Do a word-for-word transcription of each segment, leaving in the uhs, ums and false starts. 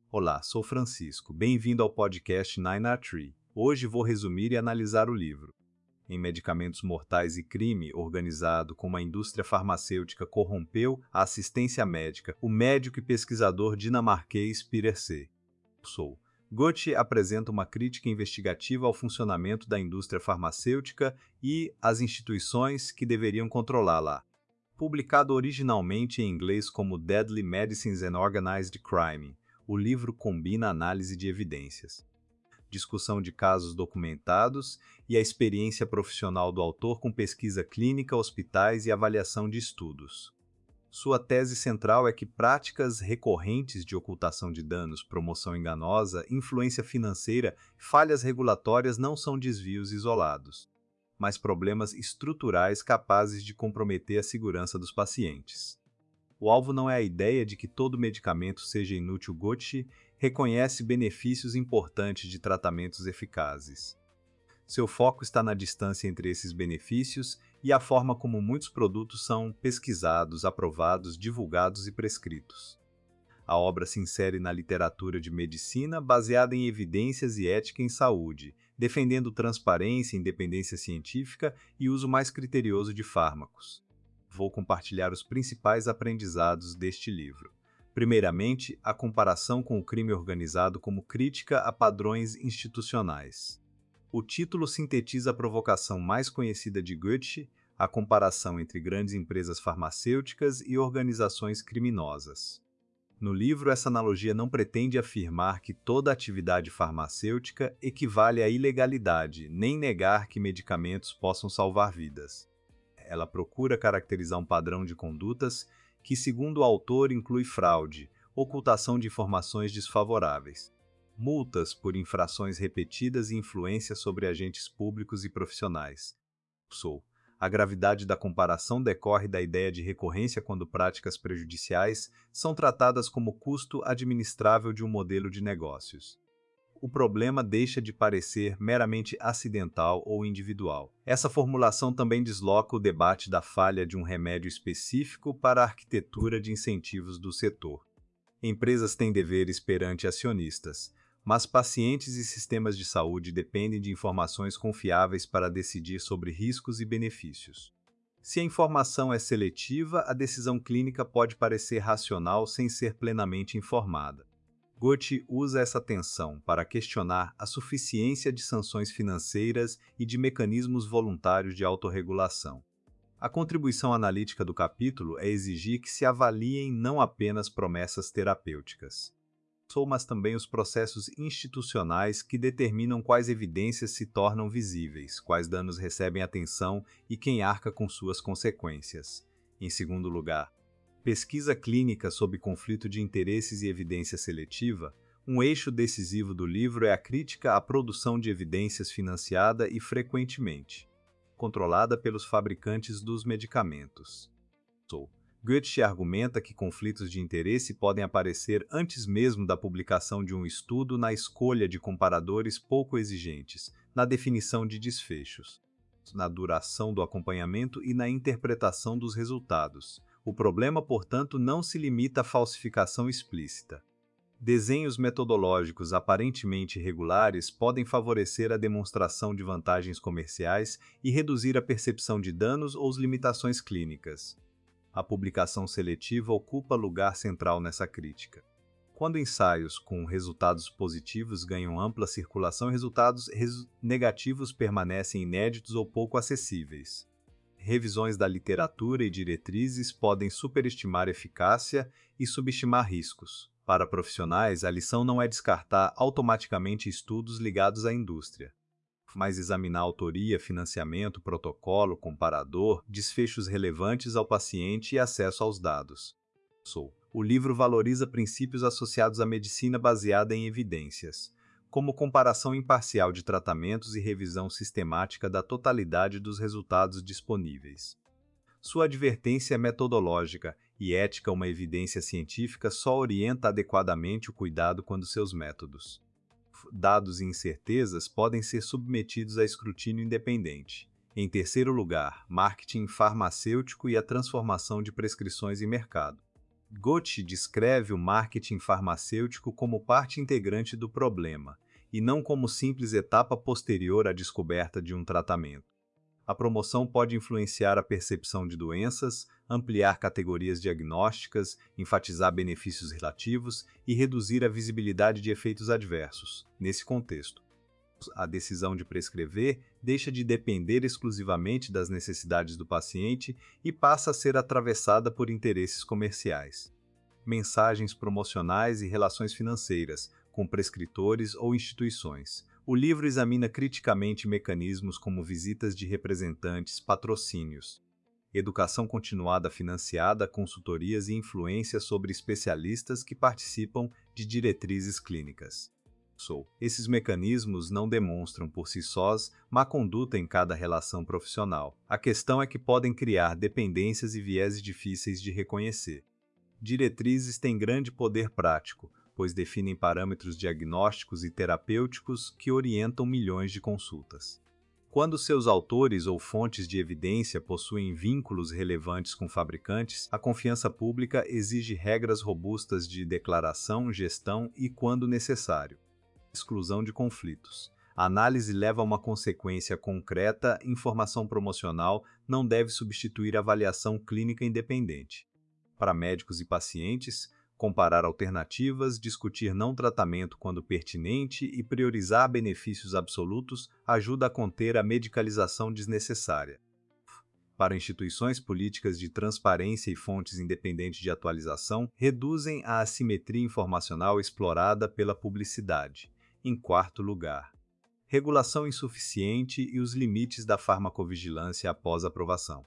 Olá, sou Francisco. Bem-vindo ao podcast Nine R Tree. Hoje vou resumir e analisar o livro. Em Medicamentos Mortais e Crime, organizado como a indústria farmacêutica corrompeu a assistência médica, o médico e pesquisador dinamarquês Peter C. Sou. Goethe apresenta uma crítica investigativa ao funcionamento da indústria farmacêutica e às instituições que deveriam controlá-la. Publicado originalmente em inglês como Deadly Medicines and Organized Crime, o livro combina análise de evidências, discussão de casos documentados e a experiência profissional do autor com pesquisa clínica, hospitais e avaliação de estudos. Sua tese central é que práticas recorrentes de ocultação de danos, promoção enganosa, influência financeira e falhas regulatórias não são desvios isolados, mas problemas estruturais capazes de comprometer a segurança dos pacientes. O alvo não é a ideia de que todo medicamento seja inútil. Goethe reconhece benefícios importantes de tratamentos eficazes. Seu foco está na distância entre esses benefícios e a forma como muitos produtos são pesquisados, aprovados, divulgados e prescritos. A obra se insere na literatura de medicina baseada em evidências e ética em saúde, defendendo transparência, independência científica e uso mais criterioso de fármacos. Vou compartilhar os principais aprendizados deste livro. Primeiramente, a comparação com o crime organizado como crítica a padrões institucionais. O título sintetiza a provocação mais conhecida de Goethe, a comparação entre grandes empresas farmacêuticas e organizações criminosas. No livro, essa analogia não pretende afirmar que toda atividade farmacêutica equivale à ilegalidade, nem negar que medicamentos possam salvar vidas. Ela procura caracterizar um padrão de condutas que, segundo o autor, inclui fraude, ocultação de informações desfavoráveis, multas por infrações repetidas e influência sobre agentes públicos e profissionais. Sou. A gravidade da comparação decorre da ideia de recorrência quando práticas prejudiciais são tratadas como custo administrável de um modelo de negócios. O problema deixa de parecer meramente acidental ou individual. Essa formulação também desloca o debate da falha de um remédio específico para a arquitetura de incentivos do setor. Empresas têm deveres perante acionistas, mas pacientes e sistemas de saúde dependem de informações confiáveis para decidir sobre riscos e benefícios. Se a informação é seletiva, a decisão clínica pode parecer racional sem ser plenamente informada. Goethe usa essa tensão para questionar a suficiência de sanções financeiras e de mecanismos voluntários de autorregulação. A contribuição analítica do capítulo é exigir que se avaliem não apenas promessas terapêuticas, mas também os processos institucionais que determinam quais evidências se tornam visíveis, quais danos recebem atenção e quem arca com suas consequências. Em segundo lugar, pesquisa clínica sob conflito de interesses e evidência seletiva. Um eixo decisivo do livro é a crítica à produção de evidências financiada e, frequentemente, controlada pelos fabricantes dos medicamentos. Goethe argumenta que conflitos de interesse podem aparecer antes mesmo da publicação de um estudo na escolha de comparadores pouco exigentes, na definição de desfechos, na duração do acompanhamento e na interpretação dos resultados. O problema, portanto, não se limita à falsificação explícita. Desenhos metodológicos aparentemente irregulares podem favorecer a demonstração de vantagens comerciais e reduzir a percepção de danos ou limitações clínicas. A publicação seletiva ocupa lugar central nessa crítica. Quando ensaios com resultados positivos ganham ampla circulação, resultados res- negativos permanecem inéditos ou pouco acessíveis. Revisões da literatura e diretrizes podem superestimar eficácia e subestimar riscos. Para profissionais, a lição não é descartar automaticamente estudos ligados à indústria, mas examinar autoria, financiamento, protocolo, comparador, desfechos relevantes ao paciente e acesso aos dados. O livro valoriza princípios associados à medicina baseada em evidências, como comparação imparcial de tratamentos e revisão sistemática da totalidade dos resultados disponíveis. Sua advertência é metodológica e ética. Uma evidência científica só orienta adequadamente o cuidado quando seus métodos, dados e incertezas podem ser submetidos a escrutínio independente. Em terceiro lugar, marketing farmacêutico e a transformação de prescrições em mercado. Goethe descreve o marketing farmacêutico como parte integrante do problema, e não como simples etapa posterior à descoberta de um tratamento. A promoção pode influenciar a percepção de doenças, ampliar categorias diagnósticas, enfatizar benefícios relativos e reduzir a visibilidade de efeitos adversos. Nesse contexto, a decisão de prescrever deixa de depender exclusivamente das necessidades do paciente e passa a ser atravessada por interesses comerciais. Mensagens promocionais e relações financeiras, com prescritores ou instituições. O livro examina criticamente mecanismos como visitas de representantes, patrocínios, educação continuada financiada, consultorias e influência sobre especialistas que participam de diretrizes clínicas. Esses mecanismos não demonstram por si sós má conduta em cada relação profissional. A questão é que podem criar dependências e vieses difíceis de reconhecer. Diretrizes têm grande poder prático, pois definem parâmetros diagnósticos e terapêuticos que orientam milhões de consultas. Quando seus autores ou fontes de evidência possuem vínculos relevantes com fabricantes, a confiança pública exige regras robustas de declaração, gestão e, quando necessário, exclusão de conflitos. A análise leva a uma consequência concreta: informação promocional não deve substituir avaliação clínica independente. Para médicos e pacientes, comparar alternativas, discutir não tratamento quando pertinente e priorizar benefícios absolutos ajuda a conter a medicalização desnecessária. Para instituições, políticas de transparência e fontes independentes de atualização reduzem a assimetria informacional explorada pela publicidade. Em quarto lugar, regulação insuficiente e os limites da farmacovigilância após aprovação.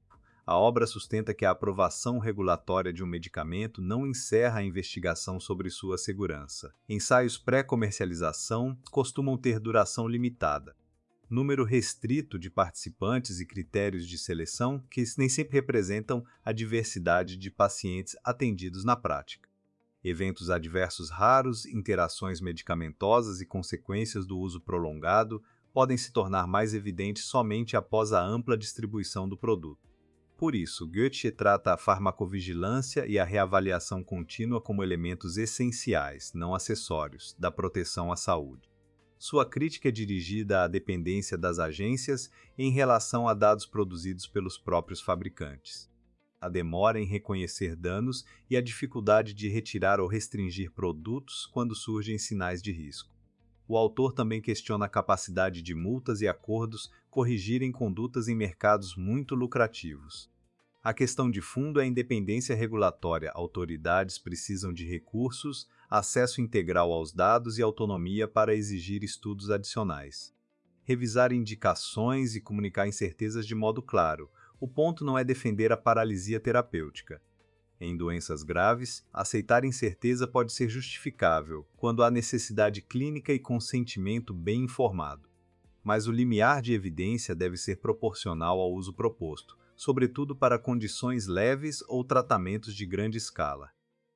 A obra sustenta que a aprovação regulatória de um medicamento não encerra a investigação sobre sua segurança. Ensaios pré-comercialização costumam ter duração limitada, número restrito de participantes e critérios de seleção que nem sempre representam a diversidade de pacientes atendidos na prática. Eventos adversos raros, interações medicamentosas e consequências do uso prolongado podem se tornar mais evidentes somente após a ampla distribuição do produto. Por isso, Goethe trata a farmacovigilância e a reavaliação contínua como elementos essenciais, não acessórios, da proteção à saúde. Sua crítica é dirigida à dependência das agências em relação a dados produzidos pelos próprios fabricantes, a demora em reconhecer danos e a dificuldade de retirar ou restringir produtos quando surgem sinais de risco. O autor também questiona a capacidade de multas e acordos corrigirem condutas em mercados muito lucrativos. A questão de fundo é a independência regulatória. Autoridades precisam de recursos, acesso integral aos dados e autonomia para exigir estudos adicionais. Revisar indicações e comunicar incertezas de modo claro. O ponto não é defender a paralisia terapêutica. Em doenças graves, aceitar incerteza pode ser justificável quando há necessidade clínica e consentimento bem informado. Mas o limiar de evidência deve ser proporcional ao uso proposto, sobretudo para condições leves ou tratamentos de grande escala.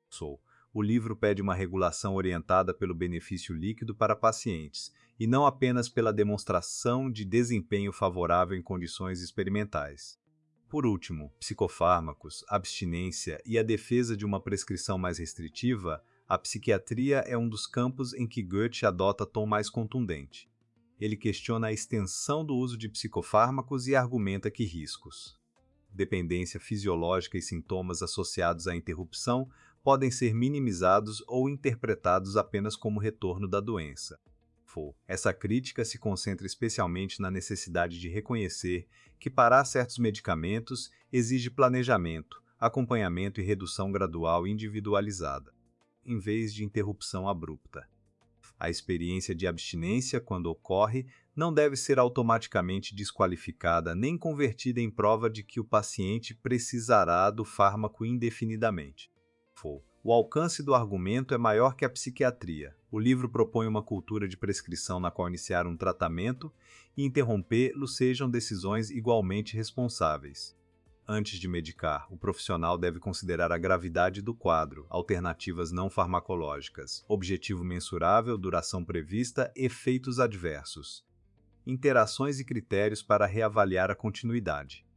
O livro pede uma regulação orientada pelo benefício líquido para pacientes, e não apenas pela demonstração de desempenho favorável em condições experimentais. Por último, psicofármacos, abstinência e a defesa de uma prescrição mais restritiva, a psiquiatria é um dos campos em que Goethe adota tom mais contundente. Ele questiona a extensão do uso de psicofármacos e argumenta que riscos, dependência fisiológica e sintomas associados à interrupção podem ser minimizados ou interpretados apenas como retorno da doença. Essa crítica se concentra especialmente na necessidade de reconhecer que parar certos medicamentos exige planejamento, acompanhamento e redução gradual e individualizada, em vez de interrupção abrupta. A experiência de abstinência, quando ocorre, não deve ser automaticamente desqualificada nem convertida em prova de que o paciente precisará do fármaco indefinidamente. O alcance do argumento é maior que a psiquiatria. O livro propõe uma cultura de prescrição na qual iniciar um tratamento e interrompê-lo sejam decisões igualmente responsáveis. Antes de medicar, o profissional deve considerar a gravidade do quadro, alternativas não farmacológicas, objetivo mensurável, duração prevista, efeitos adversos, interações e critérios para reavaliar a continuidade.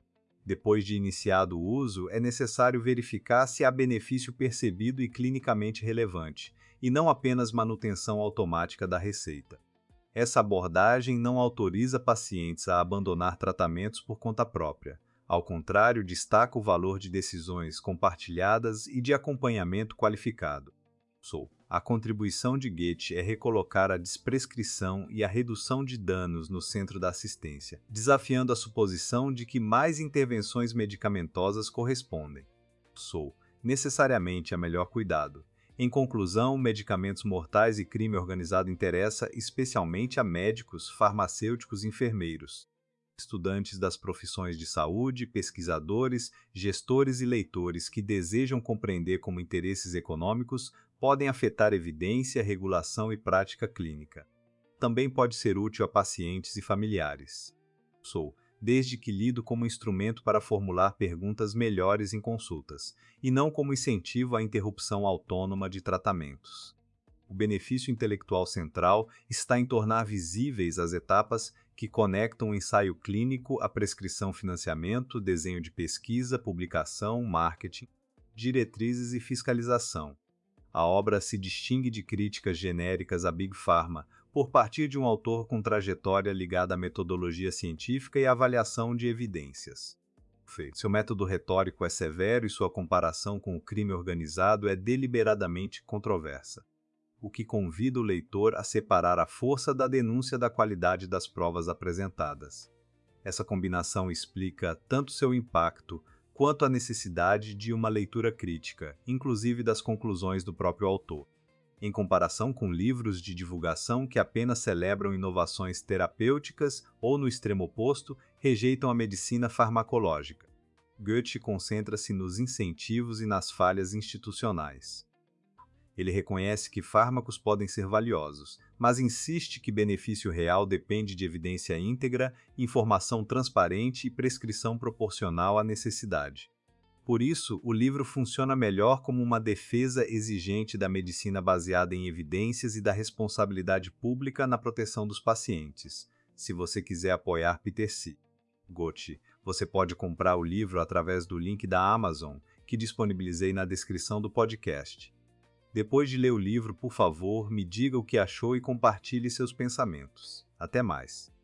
Depois de iniciado o uso, é necessário verificar se há benefício percebido e clinicamente relevante, e não apenas manutenção automática da receita. Essa abordagem não autoriza pacientes a abandonar tratamentos por conta própria. Ao contrário, destaca o valor de decisões compartilhadas e de acompanhamento qualificado. Sou. A contribuição de Goethe é recolocar a desprescrição e a redução de danos no centro da assistência, desafiando a suposição de que mais intervenções medicamentosas correspondem. Sou. Necessariamente a melhor cuidado. Em conclusão, medicamentos mortais e crime organizado interessa especialmente a médicos, farmacêuticos e enfermeiros, estudantes das profissões de saúde, pesquisadores, gestores e leitores que desejam compreender como interesses econômicos podem afetar evidência, regulação e prática clínica. Também pode ser útil a pacientes e familiares. Sou. Desde que lido como instrumento para formular perguntas melhores em consultas, e não como incentivo à interrupção autônoma de tratamentos. O benefício intelectual central está em tornar visíveis as etapas que conectam o ensaio clínico à prescrição, financiamento, desenho de pesquisa, publicação, marketing, diretrizes e fiscalização. A obra se distingue de críticas genéricas à Big Pharma, por partir de um autor com trajetória ligada à metodologia científica e à avaliação de evidências. Seu método retórico é severo e sua comparação com o crime organizado é deliberadamente controversa, o que convida o leitor a separar a força da denúncia da qualidade das provas apresentadas. Essa combinação explica tanto seu impacto quanto a necessidade de uma leitura crítica, inclusive das conclusões do próprio autor. Em comparação com livros de divulgação que apenas celebram inovações terapêuticas ou, no extremo oposto, rejeitam a medicina farmacológica, Goethe concentra-se nos incentivos e nas falhas institucionais. Ele reconhece que fármacos podem ser valiosos, mas insiste que benefício real depende de evidência íntegra, informação transparente e prescrição proporcional à necessidade. Por isso, o livro funciona melhor como uma defesa exigente da medicina baseada em evidências e da responsabilidade pública na proteção dos pacientes. Se você quiser apoiar Peter C. Goethe, você pode comprar o livro através do link da Amazon, que disponibilizei na descrição do podcast. Depois de ler o livro, por favor, me diga o que achou e compartilhe seus pensamentos. Até mais!